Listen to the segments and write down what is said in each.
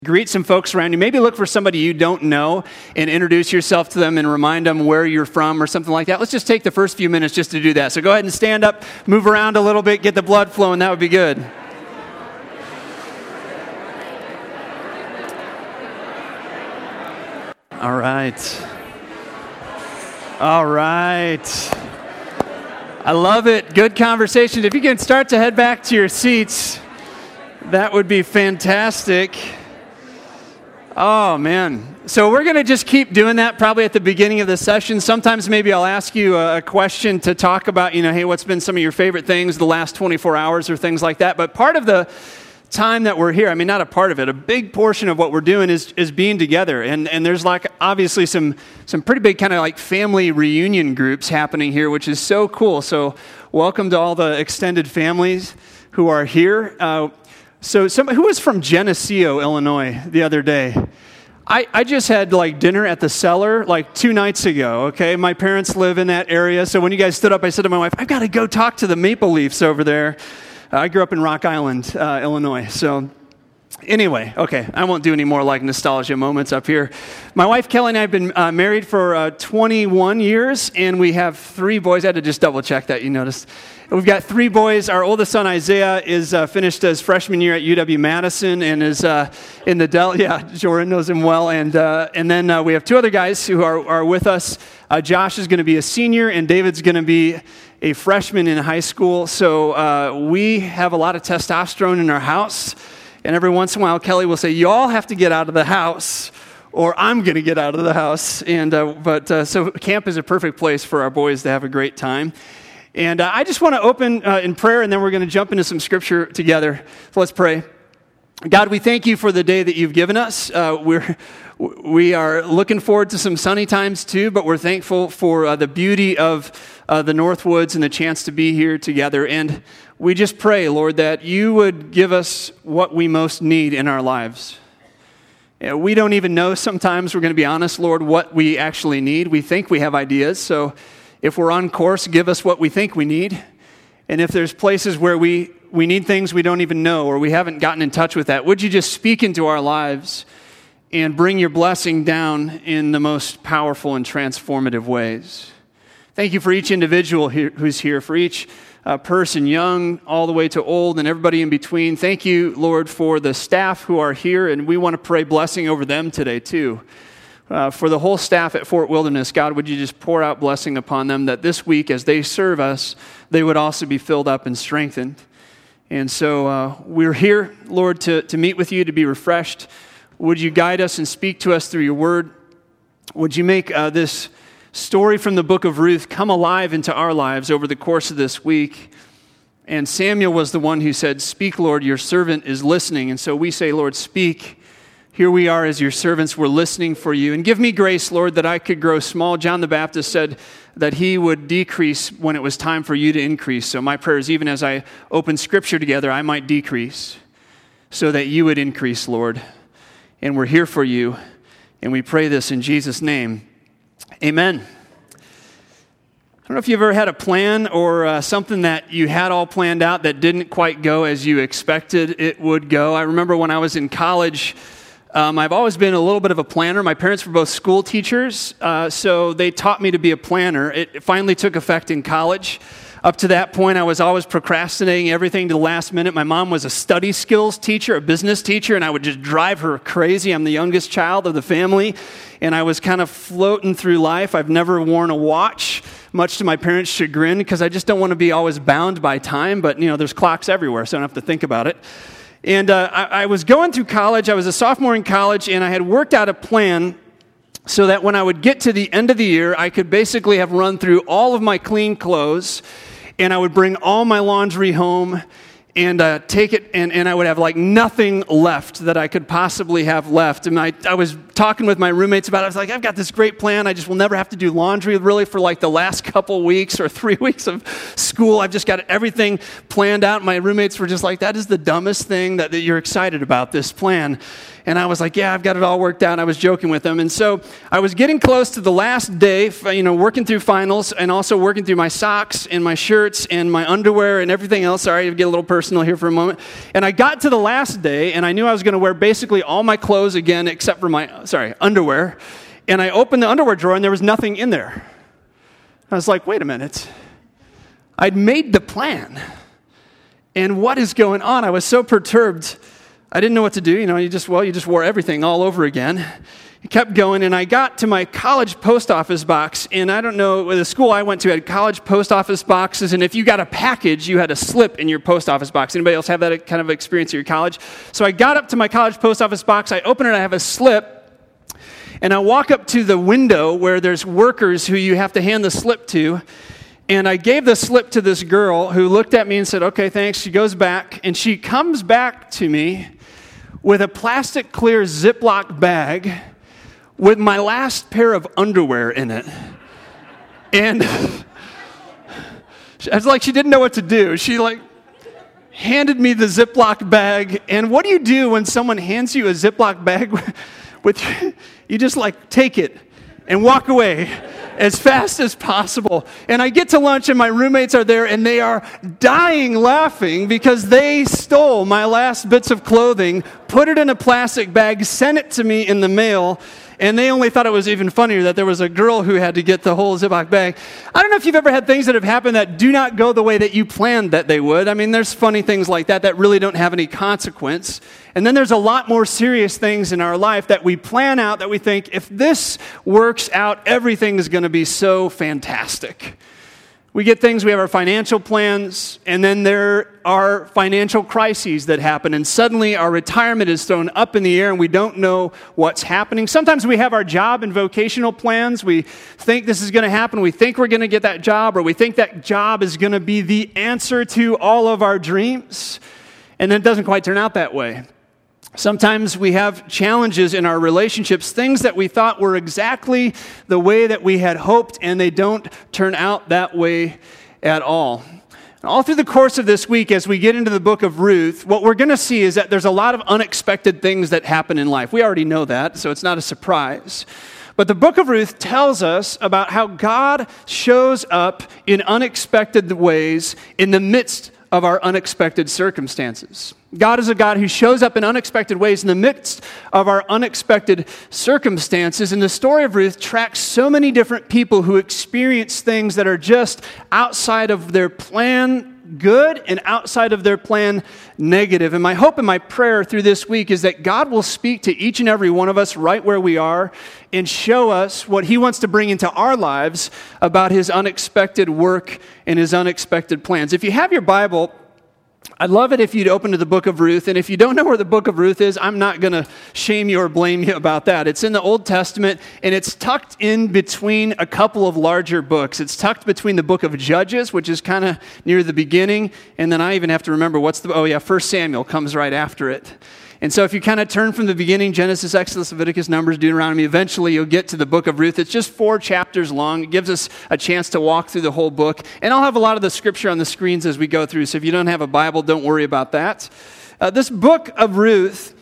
Greet some folks around you. Maybe look for somebody you don't know and introduce yourself to them and remind them where you're from or something like that. Let's just take the first few minutes just to do that. So go ahead and stand up, move around a little bit, get the blood flowing. That would be good. All right. All right. I love it. Good conversation. If you can start to head back to your seats, that would be fantastic. Oh, man. So we're going to just keep doing that probably at the beginning of the session. Sometimes maybe I'll ask you a question to talk about, hey, what's been some of your favorite things the last 24 hours or things like that. But part of the time that we're here, not a part of it, a big portion of what we're doing is being together. And there's obviously some pretty big kind of family reunion groups happening here, which is so cool. So welcome to all the extended families who are here. So who was from Geneseo, Illinois the other day? I just had dinner at the Cellar 2 nights ago, okay? My parents live in that area, so when you guys stood up, I said to my wife, I've got to go talk to the Maple Leafs over there. I grew up in Rock Island, Illinois, so anyway, okay, I won't do any more nostalgia moments up here. My wife Kelly and I have been married for 21 years, and we have 3 boys. I had to just double check that, you noticed. We've got 3 boys. Our oldest son, Isaiah, is finished his freshman year at UW-Madison and is in the Dell. Yeah, Jordan knows him well. And then we have 2 other guys who are with us. Josh is going to be a senior, and David's going to be a freshman in high school. So we have a lot of testosterone in our house. And every once in a while, Kelly will say, "You all have to get out of the house, or I'm going to get out of the house." And so camp is a perfect place for our boys to have a great time. And I just want to open in prayer, and then we're going to jump into some scripture together. So let's pray. God, we thank you for the day that you've given us. We are looking forward to some sunny times too, but we're thankful for the beauty of the Northwoods and the chance to be here together. And we just pray, Lord, that you would give us what we most need in our lives. We don't even know sometimes, we're going to be honest, Lord, what we actually need. We think we have ideas, so if we're on course, give us what we think we need. And if there's places where we need things we don't even know or we haven't gotten in touch with that, would you just speak into our lives and bring your blessing down in the most powerful and transformative ways? Thank you for each individual who's here, for each person, young all the way to old and everybody in between. Thank you, Lord, for the staff who are here, and we want to pray blessing over them today too. For the whole staff at Fort Wilderness, God, would you just pour out blessing upon them, that this week as they serve us, they would also be filled up and strengthened. And so we're here, Lord, to meet with you, to be refreshed. Would you guide us and speak to us through your word? Would you make this story from the book of Ruth come alive into our lives over the course of this week? And Samuel was the one who said, "Speak, Lord, your servant is listening." And so we say, Lord, speak. Here we are as your servants, we're listening for you. And give me grace, Lord, that I could grow small. John the Baptist said that he would decrease when it was time for you to increase. So my prayer is, even as I open Scripture together, I might decrease so that you would increase, Lord. And we're here for you, and we pray this in Jesus' name. Amen. I don't know if you've ever had a plan or something that you had all planned out that didn't quite go as you expected it would go. I remember when I was in college, I've always been a little bit of a planner. My parents were both school teachers, so they taught me to be a planner. It finally took effect in college. Up to that point, I was always procrastinating everything to the last minute. My mom was a study skills teacher, a business teacher, and I would just drive her crazy. I'm the youngest child of the family, and I was kind of floating through life. I've never worn a watch, much to my parents' chagrin, because I just don't want to be always bound by time, but there's clocks everywhere, so I don't have to think about it. And I was going through college. I was a sophomore in college, and I had worked out a plan so that when I would get to the end of the year, I could basically have run through all of my clean clothes, and I would bring all my laundry home and take it, and I would have nothing left that I could possibly have left. And I was talking with my roommates about it. I was like, I've got this great plan. I just will never have to do laundry really for the last couple weeks or 3 weeks of school. I've just got everything planned out. My roommates were just like, that is the dumbest thing that you're excited about, this plan. And I was like, yeah, I've got it all worked out. And I was joking with them. And so I was getting close to the last day, working through finals and also working through my socks and my shirts and my underwear and everything else. Sorry to get a little personal here for a moment. And I got to the last day, and I knew I was going to wear basically all my clothes again except for my underwear. And I opened the underwear drawer, and there was nothing in there. I was like, wait a minute. I'd made the plan. And what is going on? I was so perturbed. I didn't know what to do. You just wore everything all over again. It kept going, and I got to my college post office box, and I don't know, the school I went to had college post office boxes, and if you got a package, you had a slip in your post office box. Anybody else have that kind of experience at your college? So I got up to my college post office box, I open it, I have a slip, and I walk up to the window where there's workers who you have to hand the slip to, and I gave the slip to this girl who looked at me and said, okay, thanks. She goes back, and she comes back to me with a plastic clear Ziploc bag with my last pair of underwear in it. And it's like she didn't know what to do. She handed me the Ziploc bag, and what do you do when someone hands you a Ziploc bag you just take it and walk away as fast as possible. And I get to lunch, and my roommates are there, and they are dying laughing because they stole my last bits of clothing, put it in a plastic bag, sent it to me in the mail, and they only thought it was even funnier that there was a girl who had to get the whole Ziploc bag. I don't know if you've ever had things that have happened that do not go the way that you planned that they would. I mean, there's funny things like that really don't have any consequence. And then there's a lot more serious things in our life that we plan out that we think, if this works out, everything is going to be so fantastic. We get things, we have our financial plans, and then there are financial crises that happen, and suddenly our retirement is thrown up in the air and we don't know what's happening. Sometimes we have our job and vocational plans. We think this is going to happen. We think we're going to get that job, or we think that job is going to be the answer to all of our dreams, and then it doesn't quite turn out that way. Sometimes we have challenges in our relationships, things that we thought were exactly the way that we had hoped, and they don't turn out that way at all. And all through the course of this week, as we get into the book of Ruth, what we're going to see is that there's a lot of unexpected things that happen in life. We already know that, so it's not a surprise. But the book of Ruth tells us about how God shows up in unexpected ways in the midst of our unexpected circumstances. God is a God who shows up in unexpected ways in the midst of our unexpected circumstances. And the story of Ruth tracks so many different people who experience things that are just outside of their plan good and outside of their plan negative. And my hope and my prayer through this week is that God will speak to each and every one of us right where we are and show us what He wants to bring into our lives about His unexpected work and His unexpected plans. If you have your Bible, I'd love it if you'd open to the book of Ruth. And if you don't know where the book of Ruth is, I'm not going to shame you or blame you about that. It's in the Old Testament, and it's tucked in between a couple of larger books. It's tucked between the book of Judges, which is kind of near the beginning, and then I even have to remember 1 Samuel comes right after it. And so if you kind of turn from the beginning, Genesis, Exodus, Leviticus, Numbers, Deuteronomy, eventually you'll get to the book of Ruth. It's just 4 chapters long. It gives us a chance to walk through the whole book. And I'll have a lot of the scripture on the screens as we go through. So if you don't have a Bible, don't worry about that. This book of Ruth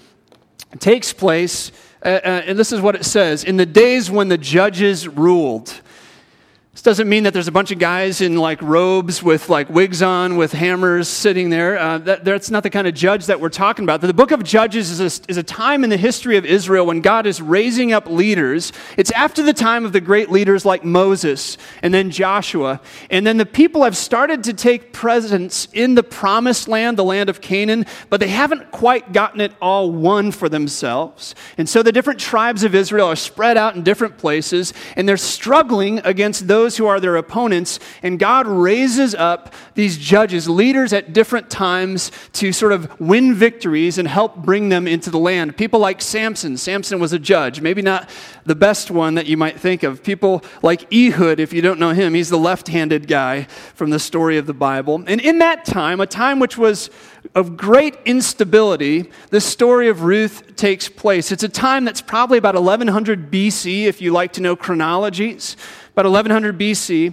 takes place, and this is what it says, in the days when the judges ruled. This doesn't mean that there's a bunch of guys in robes with wigs on with hammers sitting there. That's not the kind of judge that we're talking about. The book of Judges is a time in the history of Israel when God is raising up leaders. It's after the time of the great leaders like Moses and then Joshua. And then the people have started to take presence in the promised land, the land of Canaan, but they haven't quite gotten it all won for themselves. And so the different tribes of Israel are spread out in different places, and they're struggling against those who are their opponents, and God raises up these judges, leaders at different times to sort of win victories and help bring them into the land. People like Samson. Samson was a judge, maybe not the best one that you might think of. People like Ehud, if you don't know him, he's the left-handed guy from the story of the Bible. And in that time, a time which was of great instability, the story of Ruth takes place. It's a time that's probably about 1100 BC, if you like to know chronologies. About 1100 BC,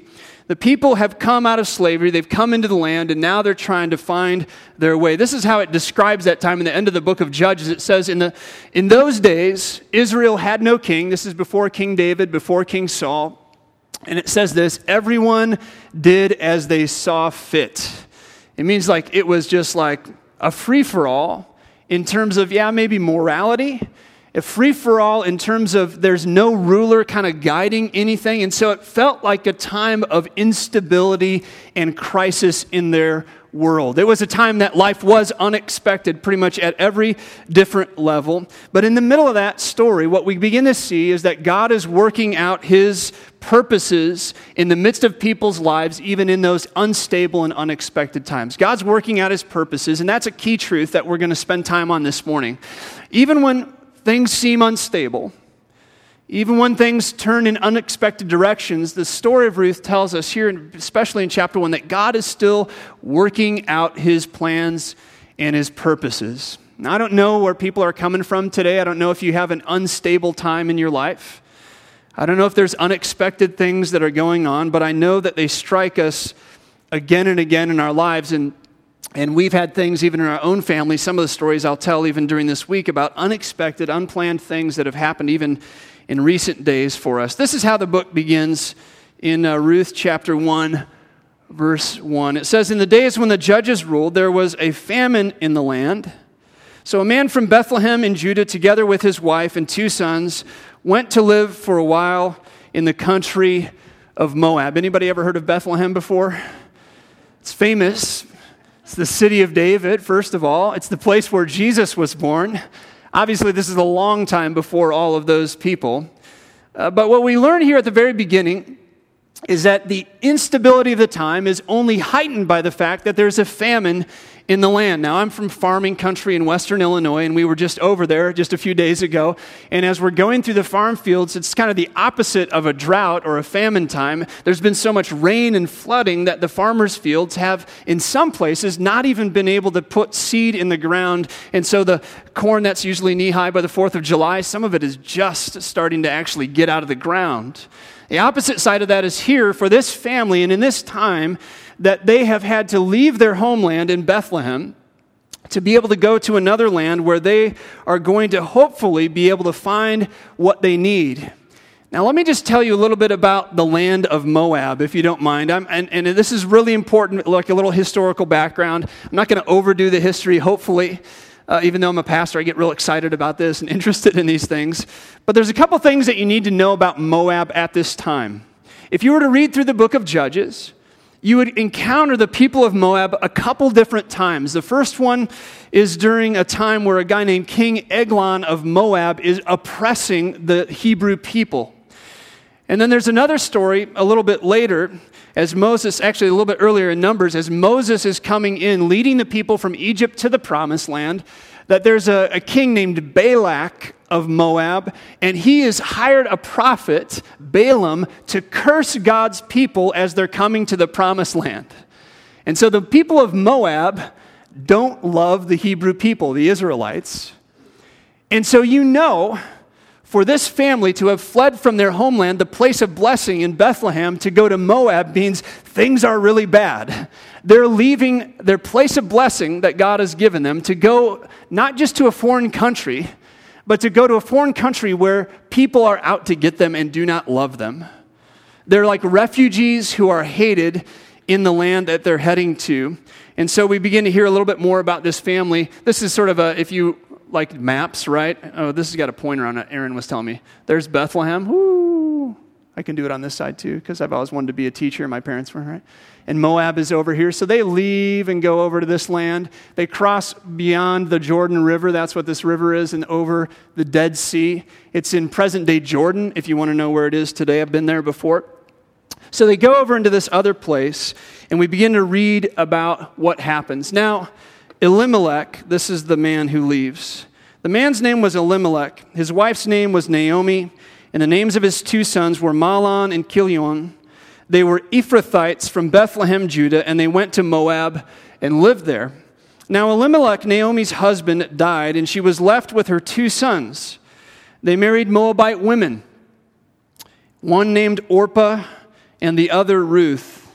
The people have come out of slavery, they've come into the land, and now they're trying to find their way. This is how it describes that time in the end of the book of Judges. It says, in those days, Israel had no king. This is before King David, before King Saul. And it says this, everyone did as they saw fit. It means like it was just like a free-for-all in terms of, maybe morality, a free-for-all in terms of there's no ruler kind of guiding anything. And so it felt like a time of instability and crisis in their world. It was a time that life was unexpected pretty much at every different level. But in the middle of that story, what we begin to see is that God is working out his purposes in the midst of people's lives, even in those unstable and unexpected times. God's working out his purposes, and that's a key truth that we're going to spend time on this morning. Even when things seem unstable, even when things turn in unexpected directions, the story of Ruth tells us here, especially in chapter 1, that God is still working out his plans and his purposes. Now, I don't know where people are coming from today. I don't know if you have an unstable time in your life. I don't know if there's unexpected things that are going on, but I know that they strike us again and again in our lives, and we've had things even in our own family. Some of the stories I'll tell even during this week about unexpected, unplanned things that have happened even in recent days for us. This is how the book begins in Ruth chapter 1, verse 1. It says, in the days when the judges ruled, there was a famine in the land. So a man from Bethlehem in Judah, together with his wife and 2 sons, went to live for a while in the country of Moab. Anybody ever heard of Bethlehem before? It's famous. It's the city of David, first of all. It's the place where Jesus was born. Obviously, this is a long time before all of those people. But what we learn here at the very beginning is that the instability of the time is only heightened by the fact that there's a famine in the land. Now, I'm from farming country in western Illinois, and we were just over there just a few days ago. And as we're going through the farm fields, it's kind of the opposite of a drought or a famine time. There's been so much rain and flooding that the farmers' fields have, in some places, not even been able to put seed in the ground. And so the corn that's usually knee-high by the 4th of July, some of it is just starting to actually get out of the ground. The opposite side of that is here for this family, and in this time, that they have had to leave their homeland in Bethlehem to be able to go to another land where they are going to hopefully be able to find what they need. Now, let me just tell you a little bit about the land of Moab, if you don't mind. And this is really important, like a little historical background. I'm not going to overdo the history, hopefully. Even though I'm a pastor, I get real excited about this and interested in these things. But there's a couple things that you need to know about Moab at this time. If you were to read through the book of Judges, you would encounter the people of Moab a couple different times. The first one is during a time where a guy named King Eglon of Moab is oppressing the Hebrew people. And then there's another story a little bit later, as Moses, actually a little bit earlier in Numbers, as Moses is coming in, leading the people from Egypt to the promised land, that there's a king named Balak of Moab, and he has hired a prophet, Balaam, to curse God's people as they're coming to the promised land. And so the people of Moab don't love the Hebrew people, the Israelites. And so for this family to have fled from their homeland, the place of blessing in Bethlehem, to go to Moab means things are really bad. They're leaving their place of blessing that God has given them to go not just to a foreign country, but to go to a foreign country where people are out to get them and do not love them. They're like refugees who are hated in the land that they're heading to. And so we begin to hear a little bit more about this family. This is sort of if you like maps, right? Oh, this has got a pointer on it, Aaron was telling me. There's Bethlehem. Woo! I can do it on this side too, because I've always wanted to be a teacher. My parents were, right? And Moab is over here. So they leave and go over to this land. They cross beyond the Jordan River. That's what this river is, and over the Dead Sea. It's in present-day Jordan, if you want to know where it is today. I've been there before. So they go over into this other place, and we begin to read about what happens. Now, Elimelech, this is the man who leaves. The man's name was Elimelech. His wife's name was Naomi, and the names of his 2 sons were Mahlon and Chilion. They were Ephrathites from Bethlehem, Judah, and they went to Moab and lived there. Now Elimelech, Naomi's husband, died, and she was left with her 2 sons. They married Moabite women, one named Orpah and the other Ruth.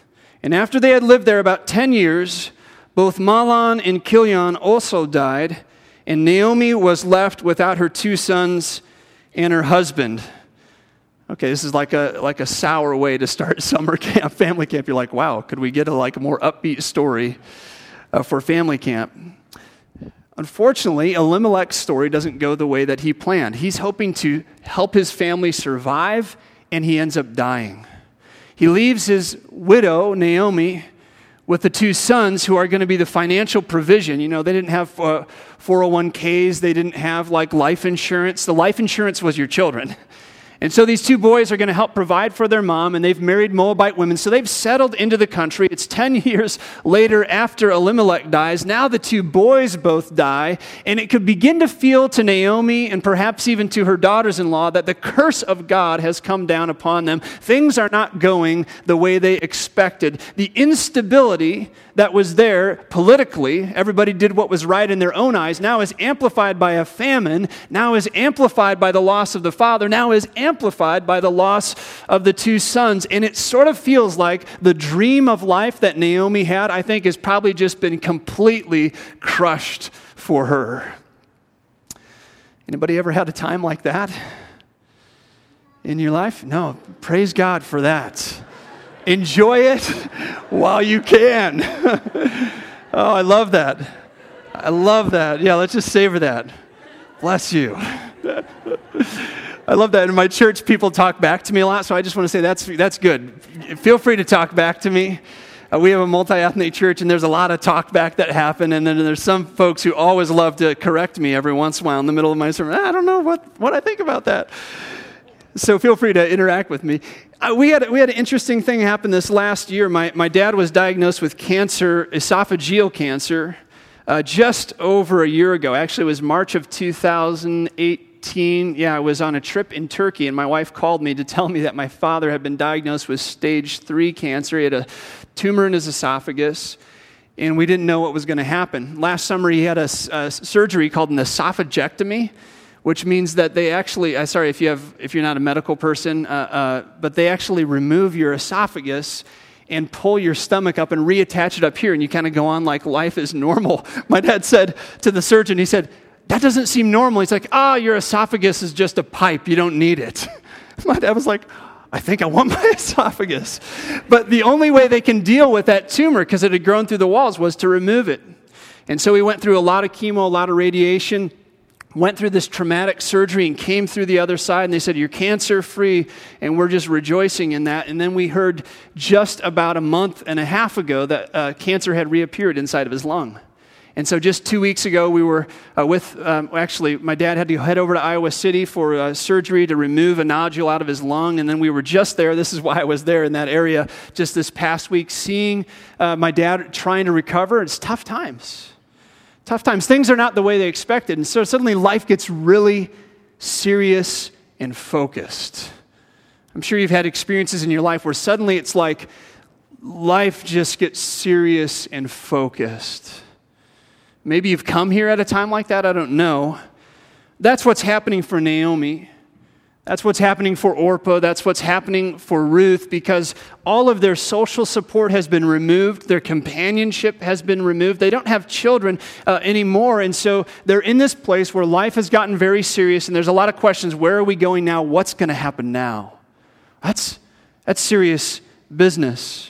And after they had lived there about 10 years, both Mahlon and Chilion also died, and Naomi was left without her 2 sons and her husband. Okay, this is like a sour way to start summer camp, family camp. You're like, wow, could we get a more upbeat story for family camp? Unfortunately, Elimelech's story doesn't go the way that he planned. He's hoping to help his family survive, and he ends up dying. He leaves his widow, Naomi, with the 2 sons who are going to be the financial provision. You know, they didn't have 401ks. They didn't have life insurance. The life insurance was your children. And so these 2 boys are going to help provide for their mom, and they've married Moabite women. So they've settled into the country. It's 10 years later after Elimelech dies. Now the 2 boys both die, and it could begin to feel to Naomi and perhaps even to her daughters-in-law that the curse of God has come down upon them. Things are not going the way they expected. The instability that was there politically, everybody did what was right in their own eyes, now is amplified by a famine, now is amplified by the loss of the father, now is amplified by the loss of the 2 sons. And it sort of feels like the dream of life that Naomi had, I think, has probably just been completely crushed for her. Anybody ever had a time like that in your life? No, praise God for that. Enjoy it while you can. Oh, I love that. I love that. Yeah, let's just savor that. Bless you. I love that. In my church, people talk back to me a lot, so I just want to say that's good. Feel free to talk back to me. We have a multi-ethnic church, and there's a lot of talk back that happen, and then there's some folks who always love to correct me every once in a while in the middle of my sermon. I don't know what I think about that. So feel free to interact with me. We had an interesting thing happen this last year. My dad was diagnosed with cancer, esophageal cancer, just over a year ago. Actually, it was March of 2018. Yeah, I was on a trip in Turkey, and my wife called me to tell me that my father had been diagnosed with stage 3 cancer. He had a tumor in his esophagus, and we didn't know what was going to happen. Last summer, he had a surgery called an esophagectomy, which means that they actually, sorry if you're not a medical person, but they actually remove your esophagus and pull your stomach up and reattach it up here, and you kind of go on like life is normal. My dad said to the surgeon, he said, that doesn't seem normal. He's like, your esophagus is just a pipe. You don't need it. My dad was like, I think I want my esophagus. But the only way they can deal with that tumor, because it had grown through the walls, was to remove it. And so he went through a lot of chemo, a lot of radiation, went through this traumatic surgery and came through the other side, and they said, you're cancer-free, and we're just rejoicing in that. And then we heard just about a month and a half ago that cancer had reappeared inside of his lung. And so just 2 weeks ago, we were actually, my dad had to head over to Iowa City for surgery to remove a nodule out of his lung, and then we were just there. This is why I was there in that area just this past week, seeing my dad trying to recover. It's tough times. Tough times. Things are not the way they expected. And so suddenly life gets really serious and focused. I'm sure you've had experiences in your life where suddenly it's like life just gets serious and focused. Maybe you've come here at a time like that. I don't know. That's what's happening for Naomi. That's what's happening for Orpah. That's what's happening for Ruth, because all of their social support has been removed. Their companionship has been removed. They don't have children anymore. And so they're in this place where life has gotten very serious, and there's a lot of questions. Where are we going now? What's going to happen now? That's serious business.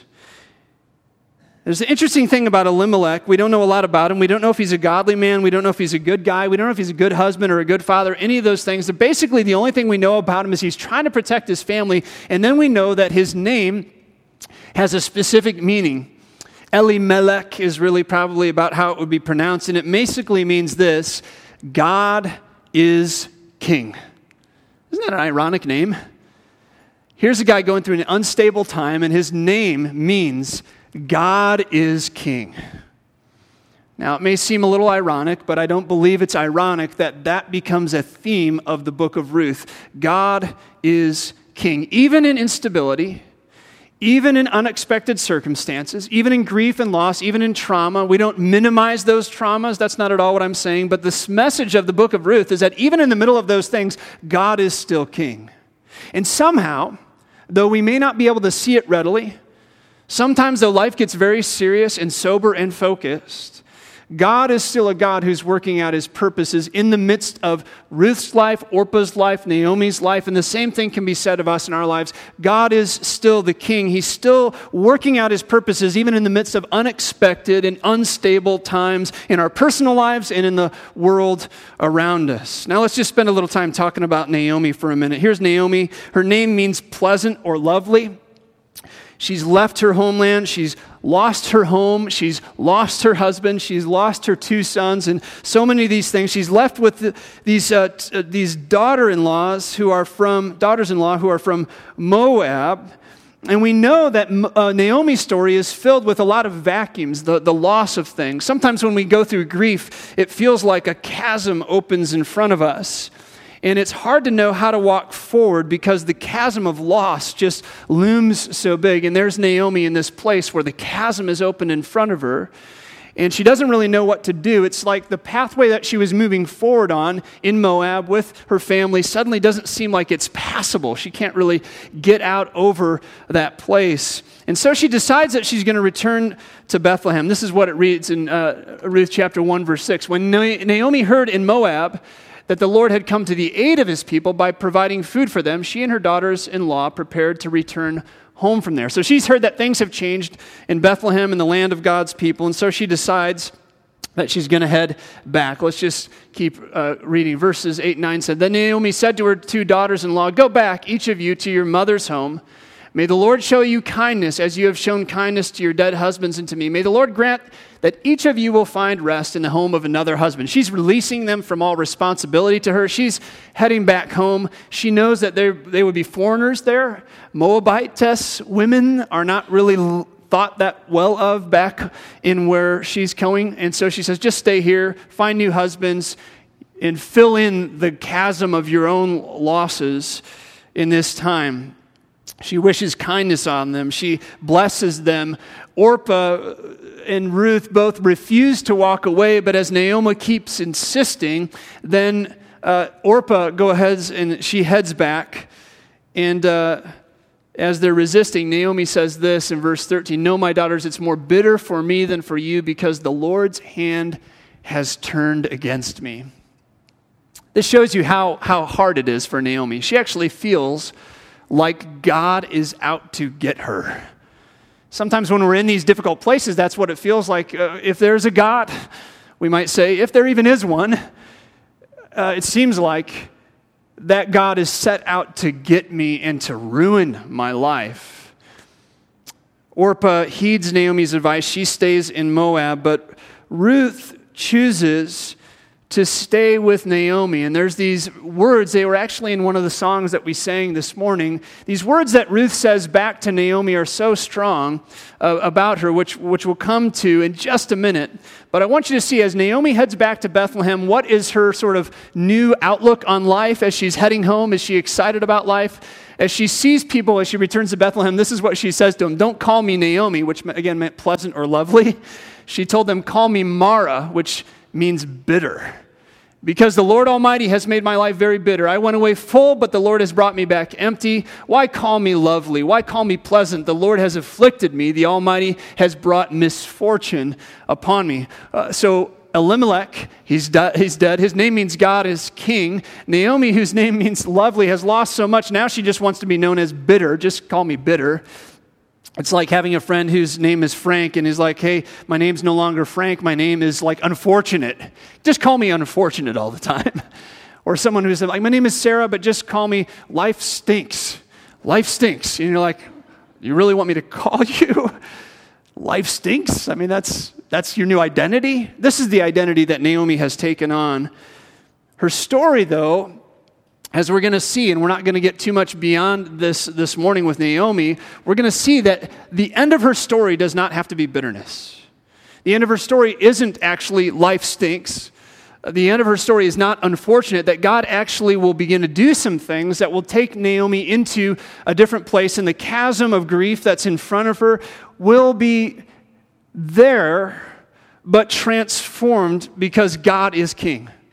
There's an interesting thing about Elimelech. We don't know a lot about him. We don't know if he's a godly man. We don't know if he's a good guy. We don't know if he's a good husband or a good father, any of those things. But basically, the only thing we know about him is he's trying to protect his family. And then we know that his name has a specific meaning. Elimelech is really probably about how it would be pronounced. And it basically means this: God is king. Isn't that an ironic name? Here's a guy going through an unstable time, and his name means God is king. Now, it may seem a little ironic, but I don't believe it's ironic that becomes a theme of the book of Ruth. God is king. Even in instability, even in unexpected circumstances, even in grief and loss, even in trauma, we don't minimize those traumas. That's not at all what I'm saying. But this message of the book of Ruth is that even in the middle of those things, God is still king. And somehow, though we may not be able to see it readily, Sometimes, though, life gets very serious and sober and focused, God is still a God who's working out his purposes in the midst of Ruth's life, Orpah's life, Naomi's life, and the same thing can be said of us in our lives. God is still the king. He's still working out his purposes even in the midst of unexpected and unstable times in our personal lives and in the world around us. Now let's just spend a little time talking about Naomi for a minute. Here's Naomi. Her name means pleasant or lovely. She's left her homeland, she's lost her home, she's lost her husband, she's lost her 2 sons, and so many of these things. She's left with these daughters-in-law who are from Moab. And we know that Naomi's story is filled with a lot of vacuums, the loss of things. Sometimes when we go through grief, it feels like a chasm opens in front of us. And it's hard to know how to walk forward because the chasm of loss just looms so big. And there's Naomi in this place where the chasm is open in front of her, and she doesn't really know what to do. It's like the pathway that she was moving forward on in Moab with her family suddenly doesn't seem like it's passable. She can't really get out over that place. And so she decides that she's going to return to Bethlehem. This is what it reads in Ruth chapter 1, verse 6. When Naomi heard in Moab that the Lord had come to the aid of his people by providing food for them, she and her daughters-in-law prepared to return home from there. So she's heard that things have changed in Bethlehem, in the land of God's people, and so she decides that she's going to head back. Let's just keep reading. Verses 8 and 9 said, Then Naomi said to her 2 daughters-in-law, Go back, each of you, to your mother's home. May the Lord show you kindness as you have shown kindness to your dead husbands and to me. May the Lord grant that each of you will find rest in the home of another husband. She's releasing them from all responsibility to her. She's heading back home. She knows that they would be foreigners there. Moabitess women are not really thought that well of back in where she's going. And so she says, just stay here, find new husbands, and fill in the chasm of your own losses in this time. She wishes kindness on them. She blesses them. Orpah and Ruth both refuse to walk away, but as Naomi keeps insisting, then Orpah goes ahead and she heads back. And as they're resisting, Naomi says this in verse 13, No, my daughters, it's more bitter for me than for you because the Lord's hand has turned against me. This shows you how hard it is for Naomi. She actually feels like God is out to get her. Sometimes when we're in these difficult places, that's what it feels like. If there's a God, we might say, if there even is one, it seems like that God is set out to get me and to ruin my life. Orpah heeds Naomi's advice. She stays in Moab, but Ruth chooses to stay with Naomi. And there's these words, they were actually in one of the songs that we sang this morning. These words that Ruth says back to Naomi are so strong about her, which we'll come to in just a minute. But I want you to see, as Naomi heads back to Bethlehem, what is her sort of new outlook on life as she's heading home? Is she excited about life? As she sees people, as she returns to Bethlehem, this is what she says to them. Don't call me Naomi, which again meant pleasant or lovely. She told them, call me Mara, which means bitter. Because the Lord Almighty has made my life very bitter. I went away full, but the Lord has brought me back empty. Why call me lovely? Why call me pleasant? The Lord has afflicted me. The Almighty has brought misfortune upon me. So Elimelech, he's dead. His name means God is king. Naomi, whose name means lovely, has lost so much. Now she just wants to be known as bitter. Just call me bitter. It's like having a friend whose name is Frank and is like, hey, my name's no longer Frank, my name is like unfortunate. Just call me unfortunate all the time. Or someone who's like, my name is Sarah, but just call me life stinks. Life stinks. And you're like, you really want me to call you life stinks? I mean, that's your new identity? This is the identity that Naomi has taken on. Her story, though, as we're going to see, and we're not going to get too much beyond this morning with Naomi, we're going to see that the end of her story does not have to be bitterness. The end of her story isn't actually life stinks. The end of her story is not unfortunate, that God actually will begin to do some things that will take Naomi into a different place, and the chasm of grief that's in front of her will be there, but transformed because God is king.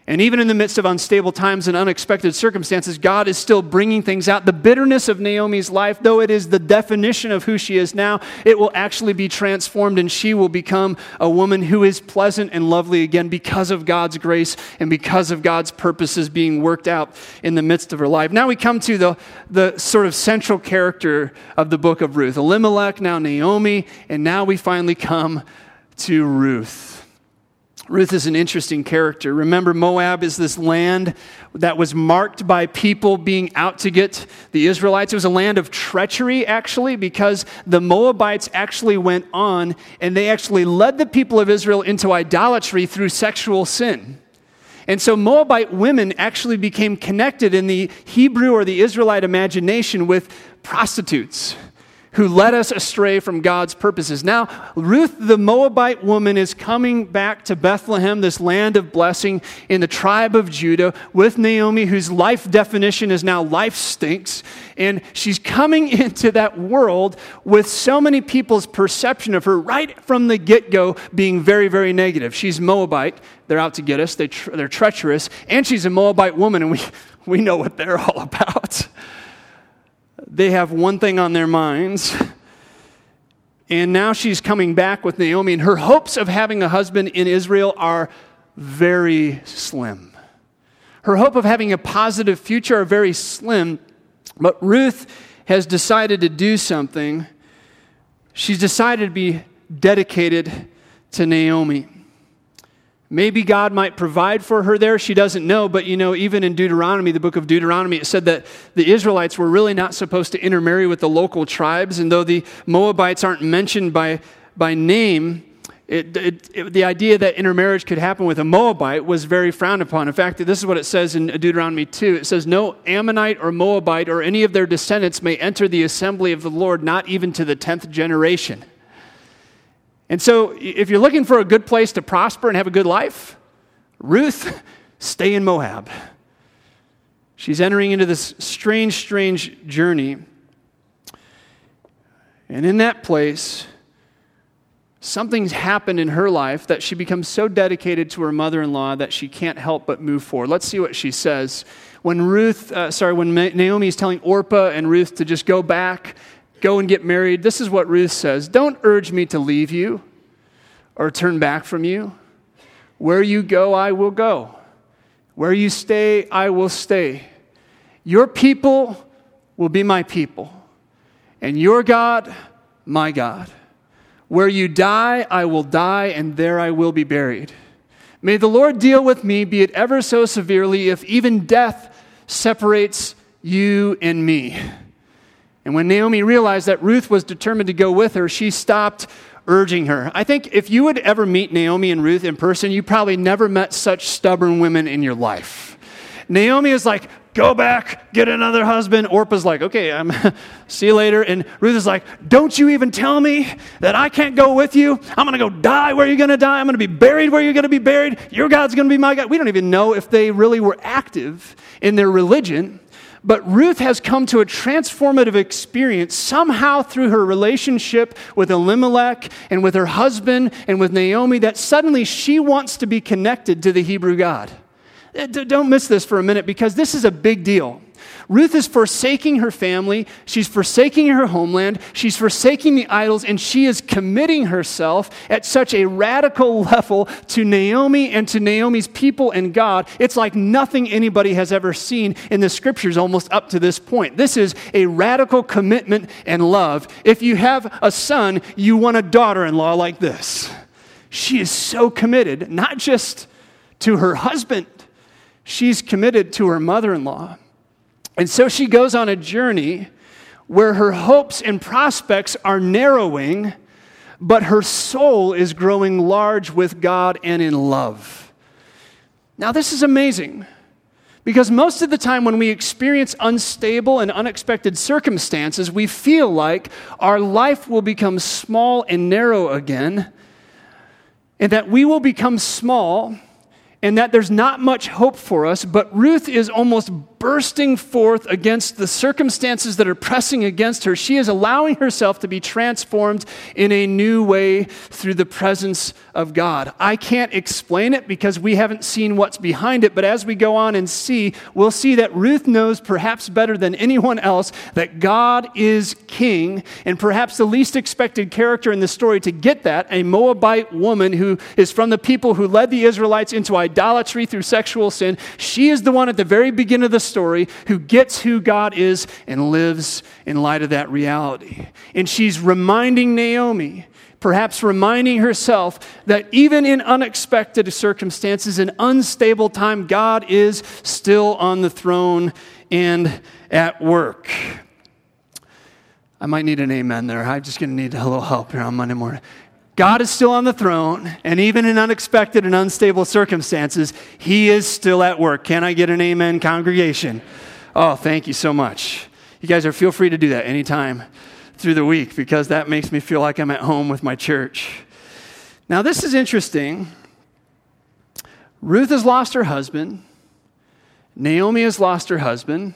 And even in the midst of unstable times and unexpected circumstances, God is still bringing things out. The bitterness of Naomi's life, though it is the definition of who she is now, it will actually be transformed, and she will become a woman who is pleasant and lovely again because of God's grace and because of God's purposes being worked out in the midst of her life. Now we come to the sort of central character of the book of Ruth. Elimelech, now Naomi, and now we finally come to Ruth. Ruth is an interesting character. Remember, Moab is this land that was marked by people being out to get the Israelites. It was a land of treachery, actually, because the Moabites actually went on and they actually led the people of Israel into idolatry through sexual sin. And so Moabite women actually became connected in the Hebrew or the Israelite imagination with prostitutes who led us astray from God's purposes. Now, Ruth, the Moabite woman, is coming back to Bethlehem, this land of blessing in the tribe of Judah, with Naomi, whose life definition is now life stinks. And she's coming into that world with so many people's perception of her right from the get-go being very, very negative. She's Moabite. They're out to get us. They're treacherous. And she's a Moabite woman, and we know what they're all about. They have one thing on their minds, and now she's coming back with Naomi, and her hopes of having a husband in Israel are very slim. Her hope of having a positive future are very slim, but Ruth has decided to do something. She's decided to be dedicated to Naomi. Maybe God might provide for her there. She doesn't know, but even in Deuteronomy, the book of Deuteronomy, it said that the Israelites were really not supposed to intermarry with the local tribes, and though the Moabites aren't mentioned by name, the idea that intermarriage could happen with a Moabite was very frowned upon. In fact, this is what it says in Deuteronomy 2. It says, "No Ammonite or Moabite or any of their descendants may enter the assembly of the Lord, not even to the 10th generation." And so, if you're looking for a good place to prosper and have a good life, Ruth, stay in Moab. She's entering into this strange journey. And in that place, something's happened in her life that she becomes so dedicated to her mother-in-law that she can't help but move forward. Let's see what she says. When Naomi is telling Orpah and Ruth to just go back, go and get married, this is what Ruth says: "Don't urge me to leave you or turn back from you. Where you go, I will go. Where you stay, I will stay. Your people will be my people, and your God, my God. Where you die, I will die, and there I will be buried. May the Lord deal with me, be it ever so severely, if even death separates you and me." And when Naomi realized that Ruth was determined to go with her, she stopped urging her. I think if you would ever meet Naomi and Ruth in person, you probably never met such stubborn women in your life. Naomi is like, "Go back, get another husband." Orpah's like, "Okay, see you later." And Ruth is like, "Don't you even tell me that I can't go with you? I'm going to go die where you're going to die. I'm going to be buried where you're going to be buried. Your God's going to be my God." We don't even know if they really were active in their religion. But Ruth has come to a transformative experience somehow through her relationship with Elimelech and with her husband and with Naomi, that suddenly she wants to be connected to the Hebrew God. Don't miss this for a minute, because this is a big deal. Ruth is forsaking her family, she's forsaking her homeland, she's forsaking the idols, and she is committing herself at such a radical level to Naomi and to Naomi's people and God. It's like nothing anybody has ever seen in the scriptures almost up to this point. This is a radical commitment and love. If you have a son, you want a daughter-in-law like this. She is so committed, not just to her husband, she's committed to her mother-in-law. And so she goes on a journey where her hopes and prospects are narrowing, but her soul is growing large with God and in love. Now, this is amazing, because most of the time when we experience unstable and unexpected circumstances, we feel like our life will become small and narrow again, and that we will become small, and that there's not much hope for us. But Ruth is almost bursting forth against the circumstances that are pressing against her. She is allowing herself to be transformed in a new way through the presence of God. I can't explain it because we haven't seen what's behind it, but as we go on and see, we'll see that Ruth knows perhaps better than anyone else that God is king, and perhaps the least expected character in the story to get that, a Moabite woman who is from the people who led the Israelites into idolatry through sexual sin. She is the one at the very beginning of the story who gets who God is and lives in light of that reality. And she's reminding Naomi, perhaps reminding herself, that even in unexpected circumstances and unstable time, God is still on the throne and at work. I might need an amen there. I'm just going to need a little help here on Monday morning. God is still on the throne, and even in unexpected and unstable circumstances, He is still at work. Can I get an amen, congregation? Oh, thank you so much. You guys feel free to do that anytime through the week, because that makes me feel like I'm at home with my church. Now, this is interesting. Ruth has lost her husband. Naomi has lost her husband.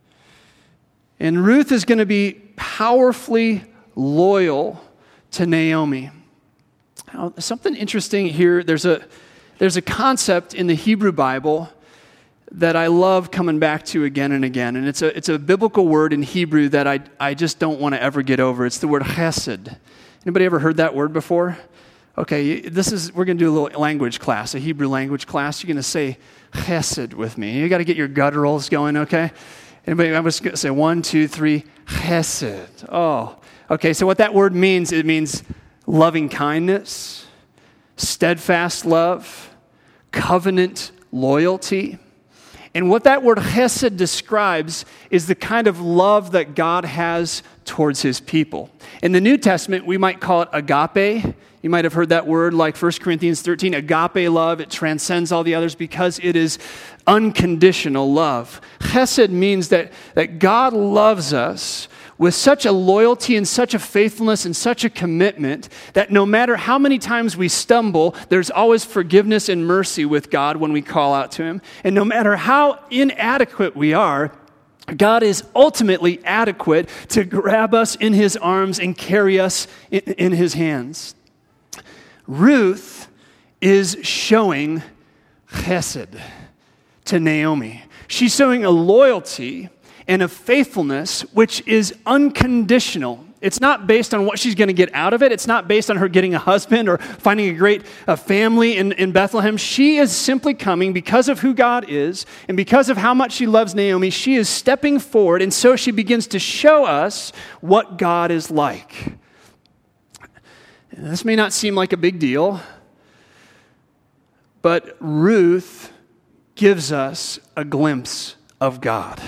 And Ruth is going to be powerfully loyal to Naomi. Now, something interesting here, there's a concept in the Hebrew Bible that I love coming back to again and again. And it's a biblical word in Hebrew that I just don't want to ever get over. It's the word chesed. Anybody ever heard that word before? Okay, we're going to do a little language class, a Hebrew language class. You're going to say chesed with me. You got to get your gutturals going, okay? Anybody, I'm just going to say 1, 2, 3, chesed. Oh, okay, so what that word means, it means loving kindness, steadfast love, covenant loyalty. And what that word chesed describes is the kind of love that God has towards His people. In the New Testament, we might call it agape. You might have heard that word like 1 Corinthians 13, agape love. It transcends all the others because it is unconditional love. Chesed means that God loves us with such a loyalty and such a faithfulness and such a commitment that no matter how many times we stumble, there's always forgiveness and mercy with God when we call out to Him. And no matter how inadequate we are, God is ultimately adequate to grab us in His arms and carry us in His hands. Ruth is showing chesed to Naomi. She's showing a loyalty and a faithfulness which is unconditional. It's not based on what she's going to get out of it. It's not based on her getting a husband or finding a great family in Bethlehem. She is simply coming because of who God is and because of how much she loves Naomi. She is stepping forward, and so she begins to show us what God is like. This may not seem like a big deal, but Ruth gives us a glimpse of God.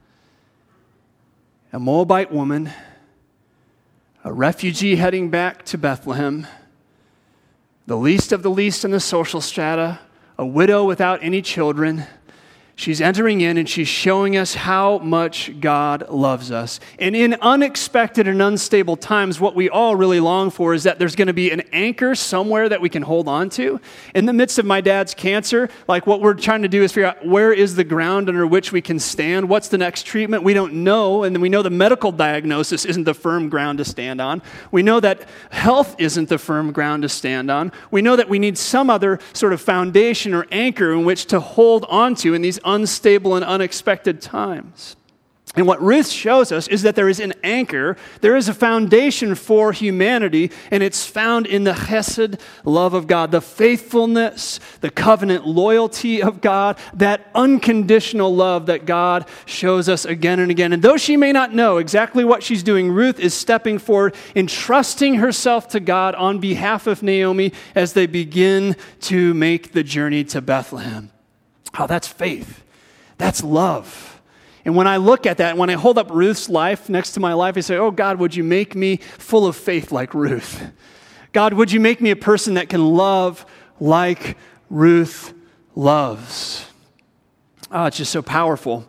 A Moabite woman, a refugee heading back to Bethlehem, the least of the least in the social strata, a widow without any children. She's entering in and she's showing us how much God loves us. And in unexpected and unstable times, what we all really long for is that there's going to be an anchor somewhere that we can hold on to. In the midst of my dad's cancer, like what we're trying to do is figure out where is the ground under which we can stand? What's the next treatment? We don't know. And then we know the medical diagnosis isn't the firm ground to stand on. We know that health isn't the firm ground to stand on. We know that we need some other sort of foundation or anchor in which to hold on to in these unstable and unexpected times. And what Ruth shows us is that there is an anchor, there is a foundation for humanity, and it's found in the chesed love of God, the faithfulness, the covenant loyalty of God, that unconditional love that God shows us again and again. And though she may not know exactly what she's doing, Ruth is stepping forward, entrusting herself to God on behalf of Naomi as they begin to make the journey to Bethlehem. Oh, that's faith. That's love. And when I look at that, when I hold up Ruth's life next to my life, I say, oh, God, would you make me full of faith like Ruth? God, would you make me a person that can love like Ruth loves? Oh, it's just so powerful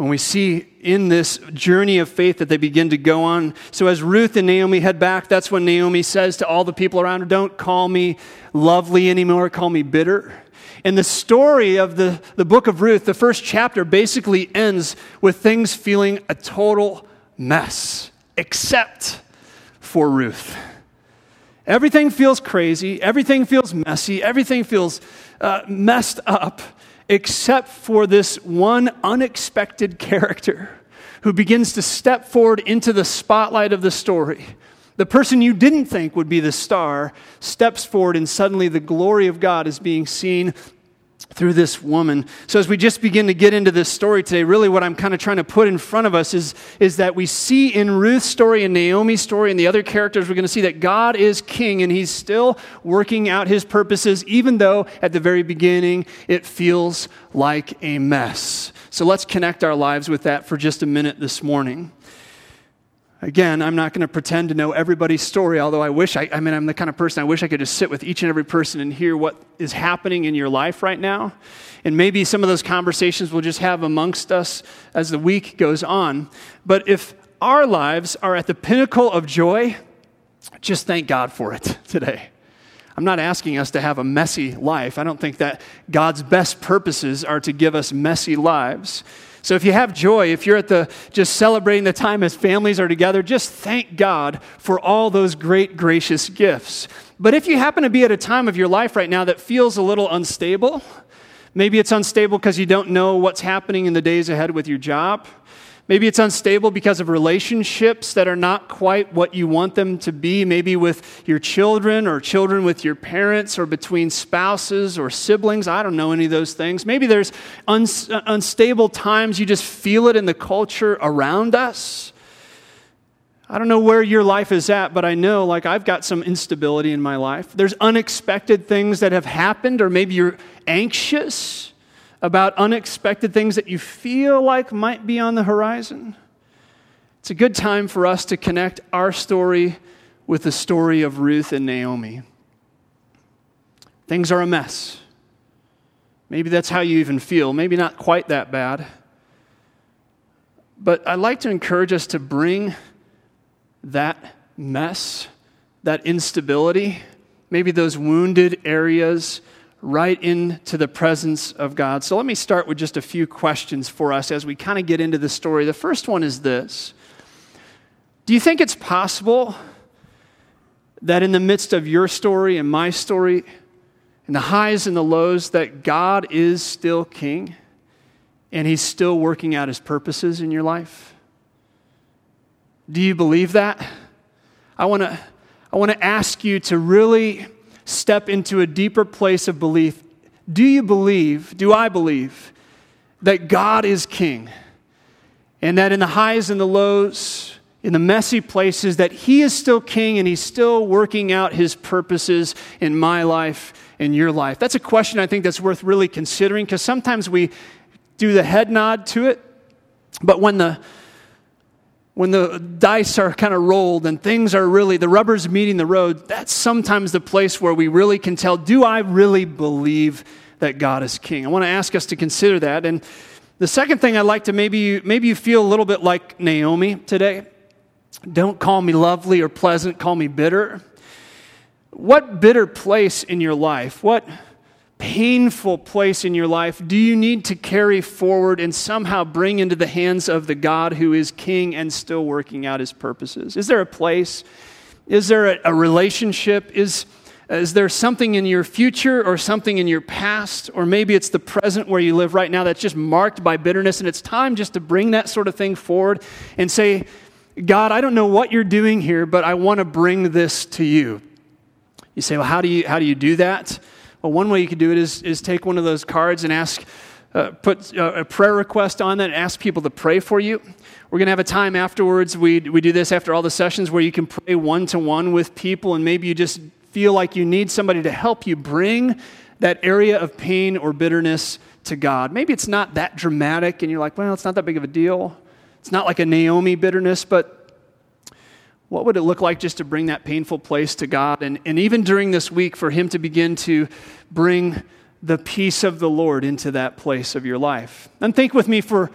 when we see in this journey of faith that they begin to go on. So as Ruth and Naomi head back, that's when Naomi says to all the people around her, don't call me lovely anymore, call me bitter. And the story of the book of Ruth, the first chapter, basically ends with things feeling a total mess, except for Ruth. Everything feels crazy, everything feels messy, everything feels messed up, except for this one unexpected character who begins to step forward into the spotlight of the story. The person you didn't think would be the star steps forward, and suddenly the glory of God is being seen through this woman. So as we just begin to get into this story today, really what I'm kind of trying to put in front of us is that we see in Ruth's story and Naomi's story and the other characters, we're going to see that God is king and he's still working out his purposes, even though at the very beginning it feels like a mess. So let's connect our lives with that for just a minute this morning. Again, I'm not going to pretend to know everybody's story, although I'm the kind of person, I wish I could just sit with each and every person and hear what is happening in your life right now. And maybe some of those conversations we'll just have amongst us as the week goes on. But if our lives are at the pinnacle of joy, just thank God for it today. I'm not asking us to have a messy life. I don't think that God's best purposes are to give us messy lives. So if you have joy, if you're just celebrating the time as families are together, just thank God for all those great, gracious gifts. But if you happen to be at a time of your life right now that feels a little unstable, maybe it's unstable because you don't know what's happening in the days ahead with your job. Maybe it's unstable because of relationships that are not quite what you want them to be, maybe with your children or children with your parents or between spouses or siblings. I don't know any of those things. Maybe there's unstable times. You just feel it in the culture around us. I don't know where your life is at, but I know I've got some instability in my life. There's unexpected things that have happened, or maybe you're anxious about unexpected things that you feel like might be on the horizon. It's a good time for us to connect our story with the story of Ruth and Naomi. Things are a mess. Maybe that's how you even feel. Maybe not quite that bad. But I'd like to encourage us to bring that mess, that instability, maybe those wounded areas, right into the presence of God. So let me start with just a few questions for us as we kind of get into the story. The first one is this: do you think it's possible that in the midst of your story and my story, in the highs and the lows, that God is still king and he's still working out his purposes in your life? Do you believe that? I want to ask you to really step into a deeper place of belief. Do I believe that God is king, and that in the highs and the lows, in the messy places, that he is still king and he's still working out his purposes in my life and your life? That's a question I think that's worth really considering, because sometimes we do the head nod to it, but when the dice are kind of rolled and things are really, the rubber's meeting the road, that's sometimes the place where we really can tell, do I really believe that God is king? I want to ask us to consider that. And the second thing I'd like to, maybe you feel a little bit like Naomi today. Don't call me lovely or pleasant, call me bitter. What bitter place in your life, what painful place in your life do you need to carry forward and somehow bring into the hands of the God who is king and still working out his purposes? Is there a place? Is there a relationship? Is there something in your future or something in your past? Or maybe it's the present where you live right now that's just marked by bitterness, and it's time just to bring that sort of thing forward and say, God, I don't know what you're doing here, but I want to bring this to you. You say, well, how do you do that? Well, one way you could do it is take one of those cards and put a prayer request on that and ask people to pray for you. We're going to have a time afterwards. We do this after all the sessions where you can pray one-to-one with people, and maybe you just feel like you need somebody to help you bring that area of pain or bitterness to God. Maybe it's not that dramatic and you're like, well, it's not that big of a deal. It's not like a Naomi bitterness, but what would it look like just to bring that painful place to God? And even during this week, for him to begin to bring the peace of the Lord into that place of your life. And think with me for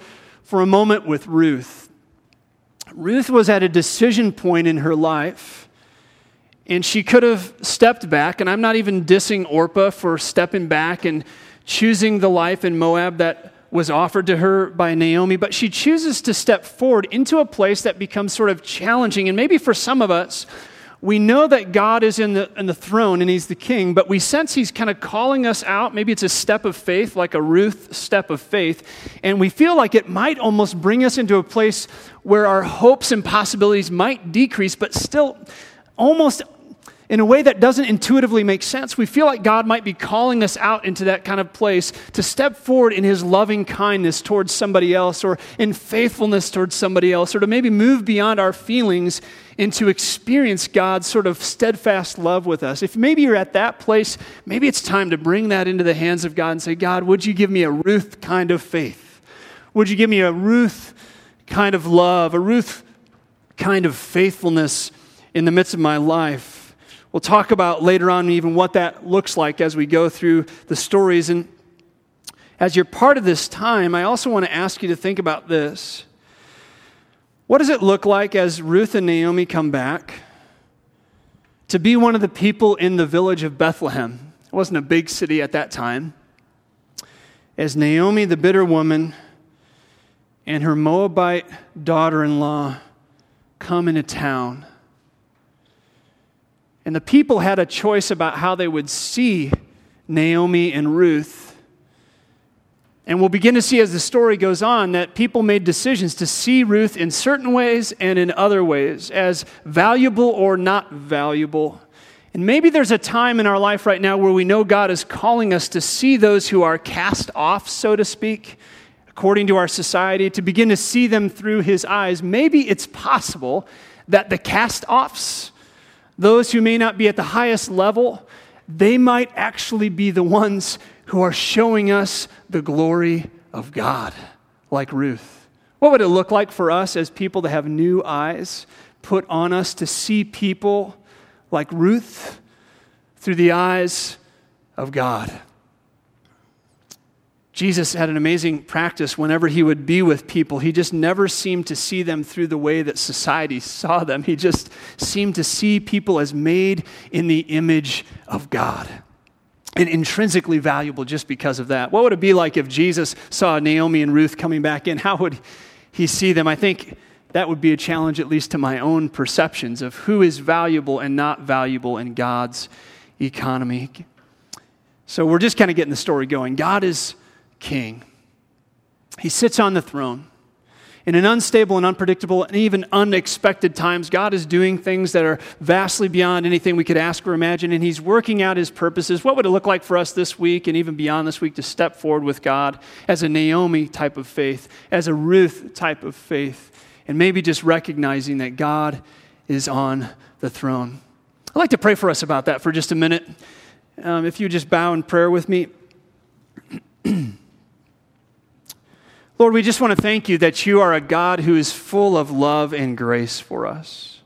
for a moment with Ruth. Ruth was at a decision point in her life, and she could have stepped back, and I'm not even dissing Orpah for stepping back and choosing the life in Moab that was offered to her by Naomi, but she chooses to step forward into a place that becomes sort of challenging. And maybe for some of us, we know that God is in the throne and he's the king, but we sense he's kind of calling us out. Maybe it's a step of faith, like a Ruth step of faith. And we feel like it might almost bring us into a place where our hopes and possibilities might decrease, but still almost in a way that doesn't intuitively make sense. We feel like God might be calling us out into that kind of place to step forward in his loving kindness towards somebody else, or in faithfulness towards somebody else, or to maybe move beyond our feelings and to experience God's sort of steadfast love with us. If maybe you're at that place, maybe it's time to bring that into the hands of God and say, God, would you give me a Ruth kind of faith? Would you give me a Ruth kind of love, a Ruth kind of faithfulness in the midst of my life? We'll talk about later on even what that looks like as we go through the stories. And as you're part of this time, I also want to ask you to think about this. What does it look like as Ruth and Naomi come back to be one of the people in the village of Bethlehem? It wasn't a big city at that time. As Naomi, the bitter woman, and her Moabite daughter-in-law come into town. And the people had a choice about how they would see Naomi and Ruth. And we'll begin to see as the story goes on that people made decisions to see Ruth in certain ways and in other ways, as valuable or not valuable. And maybe there's a time in our life right now where we know God is calling us to see those who are cast off, so to speak, according to our society, to begin to see them through his eyes. Maybe it's possible that the cast-offs, those who may not be at the highest level, they might actually be the ones who are showing us the glory of God, like Ruth. What would it look like for us as people to have new eyes put on us to see people like Ruth through the eyes of God? Jesus had an amazing practice whenever he would be with people. He just never seemed to see them through the way that society saw them. He just seemed to see people as made in the image of God and intrinsically valuable just because of that. What would it be like if Jesus saw Naomi and Ruth coming back in? How would he see them? I think that would be a challenge, at least to my own perceptions of who is valuable and not valuable in God's economy. So we're just kind of getting the story going. God is king. He sits on the throne. In an unstable and unpredictable and even unexpected times, God is doing things that are vastly beyond anything we could ask or imagine, and he's working out his purposes. What would it look like for us this week and even beyond this week to step forward with God as a Naomi type of faith, as a Ruth type of faith, and maybe just recognizing that God is on the throne? I'd like to pray for us about that for just a minute. If you just bow in prayer with me. Lord, we just want to thank you that you are a God who is full of love and grace for us.